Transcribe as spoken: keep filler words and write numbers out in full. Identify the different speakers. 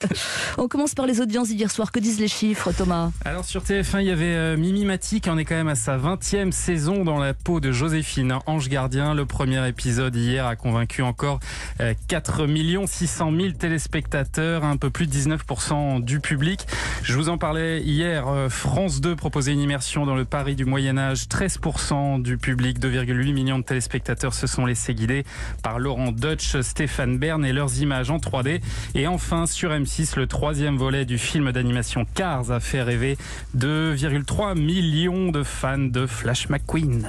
Speaker 1: On commence par les audiences d'hier soir. Que disent les chiffres, Thomas ?
Speaker 2: Alors sur T F un, il y avait euh, Mimi Mati qui en est quand même à sa vingtième saison dans la peau de Joséphine, ange gardien. Le premier épisode hier a convaincu encore euh, quatre millions six cent mille téléspectateurs, un peu plus de dix-neuf pour cent du public. Je vous en parlais hier, euh, France deux proposait une immersion dans le Paris du Moyen-Âge. treize pour cent du public, deux virgule huit millions de téléspectateurs se sont laissés guider par Laurent Deutsch, Stéphane Bern et leurs images en trois D. Et enfin, sur M six, le troisième volet du film d'animation Cars a fait rêver deux virgule trois millions de fans de Flash McQueen.